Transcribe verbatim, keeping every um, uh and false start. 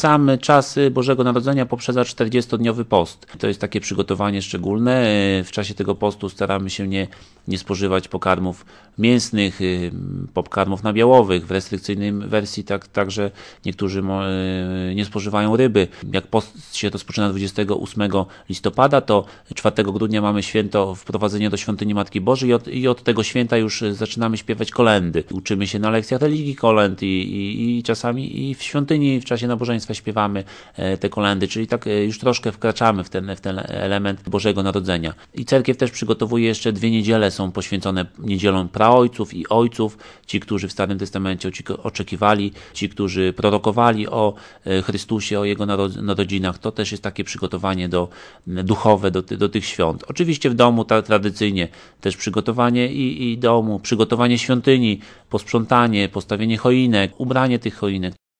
Sam czas Bożego Narodzenia poprzedza czterdziestodniowy post. To jest takie przygotowanie szczególne. W czasie tego postu staramy się nie, nie spożywać pokarmów mięsnych, pokarmów nabiałowych. W restrykcyjnej wersji tak, także niektórzy nie spożywają ryby. Jak post się rozpoczyna dwudziestego ósmego listopada, to czwartego grudnia mamy święto wprowadzenia do świątyni Matki Bożej i od, i od tego święta już zaczynamy śpiewać kolędy. Uczymy się na lekcjach religii kolęd i, i, i czasami i w świątyni w czasie nabożeństwa śpiewamy te kolędy, czyli tak już troszkę wkraczamy w ten, w ten element Bożego Narodzenia. I cerkiew też przygotowuje jeszcze dwie niedziele, są poświęcone niedzielom praojców i ojców, ci, którzy w Starym Testamencie oczekiwali, ci, którzy prorokowali o Chrystusie, o Jego narodzinach. To też jest takie przygotowanie do, duchowe do, do tych świąt. Oczywiście w domu ta, tradycyjnie też przygotowanie i, i domu, przygotowanie świątyni, posprzątanie, postawienie choinek, ubranie tych choinek.